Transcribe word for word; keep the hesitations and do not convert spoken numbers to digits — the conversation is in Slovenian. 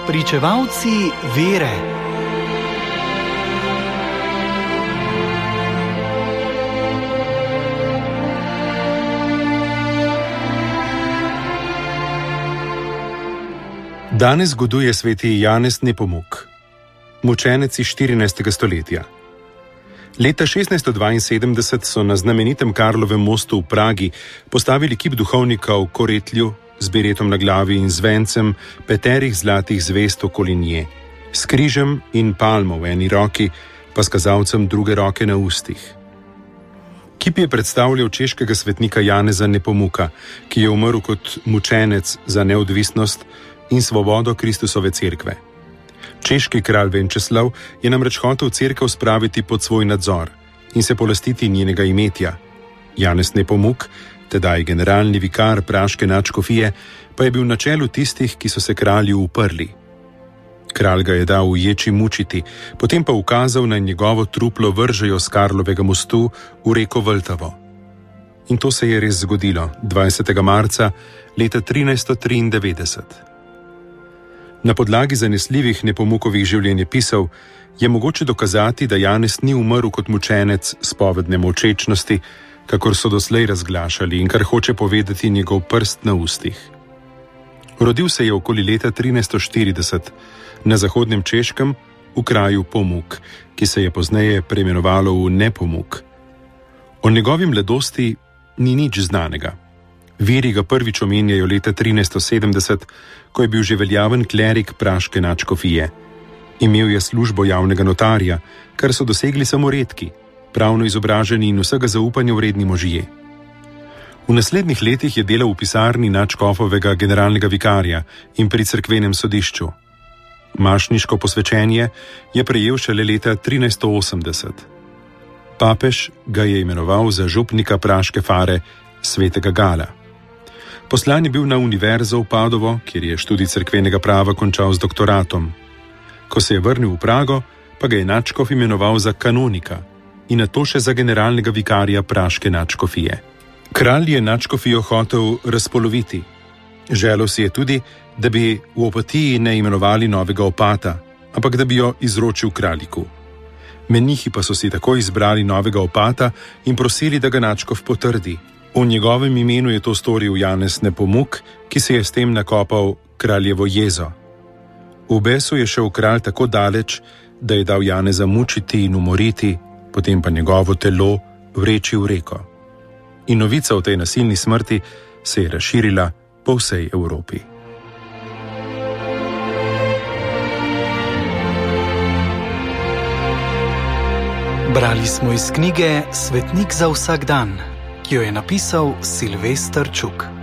Spričevalci vere. Danes goduje sveti Janez Nepomuk, mučenec iz štirinajstega stoletja. Leta šestnajststo dvainsedemdeset so na znamenitem Karlovem mostu v Pragi postavili kip duhovnika v koretlju z beretom na glavi in z vencem peterih zlatih zvezd okoli nje, s križem in palmo v eni roki, pa s kazalcem druge roke na ustih. Kip je predstavljal češkega svetnika Janeza Nepomuka, ki je umrl kot mučenec za neodvisnost in svobodo Kristusove cerkve. Češki kralj Venčeslav je namreč hotel cerkev spraviti pod svoj nadzor in se polastiti njenega imetja. Janez Nepomuk, tedaj generalni vikar praške nadškofije, pa je bil na čelu tistih, ki so se kralju uprli. Kralj ga je dal v ječi mučiti, potem pa ukazal, naj njegovo truplo vržejo s Karlovega mostu v reko Vltavo. In to se je res zgodilo dvajsetega marca leta trinajststo triindevetdeset. Na podlagi zanesljivih Nepomukovih življenjepisov je mogoče dokazati, da Janez ni umrl kot mučenec spovedne molčečnosti, kakor so doslej razglašali in kar hoče povedati njegov prst na ustih. Rodil se je okoli leta trinajststo štirideset na zahodnem Češkem v kraju Pomuk, ki se je pozneje preimenovalo v Nepomuk. O njegovi mladosti ni nič znanega. Viri ga prvič omenjajo leta trinajststo sedemdeset, ko je bil že veljaven klerik praške nadškofije. Imel je službo javnega notarja, kar so dosegli samo redki, pravno izobraženi in vsega zaupanja vredni možje. V naslednjih letih je delal v pisarni nadškofovega generalnega vikarja in pri cerkvenem sodišču. Mašniško posvečenje je prejel šele leta trinajststo osemdeset. Papež ga je imenoval za župnika praške fare svetega Gala. Poslan je bil na univerzo v Padovo, kjer je študij cerkvenega prava končal z doktoratom. Ko se je vrnil v Prago, pa ga je nadškof imenoval za kanonika in nato še za generalnega vikarja praške nadškofije. Kralj je nadškofijo hotel razpoloviti. Želel si je tudi, da bi v Opatiji ne imenovali novega opata, ampak da bi jo izročil kraljiku. Menihi pa so si tako izbrali novega opata in prosili, da ga nadškof potrdi. V njegovem imenu je to storil Janez Nepomuk, ki se je s tem nakopal kraljevo jezo. V besu je šel kralj tako daleč, da je dal Janeza mučiti in umoriti, potem pa njegovo telo vreči v reko. In novica o tej nasilni smrti se je razširila po vsej Evropi. Brali smo iz knjige Svetnik za vsak dan, ki jo je napisal Silvester Čuk.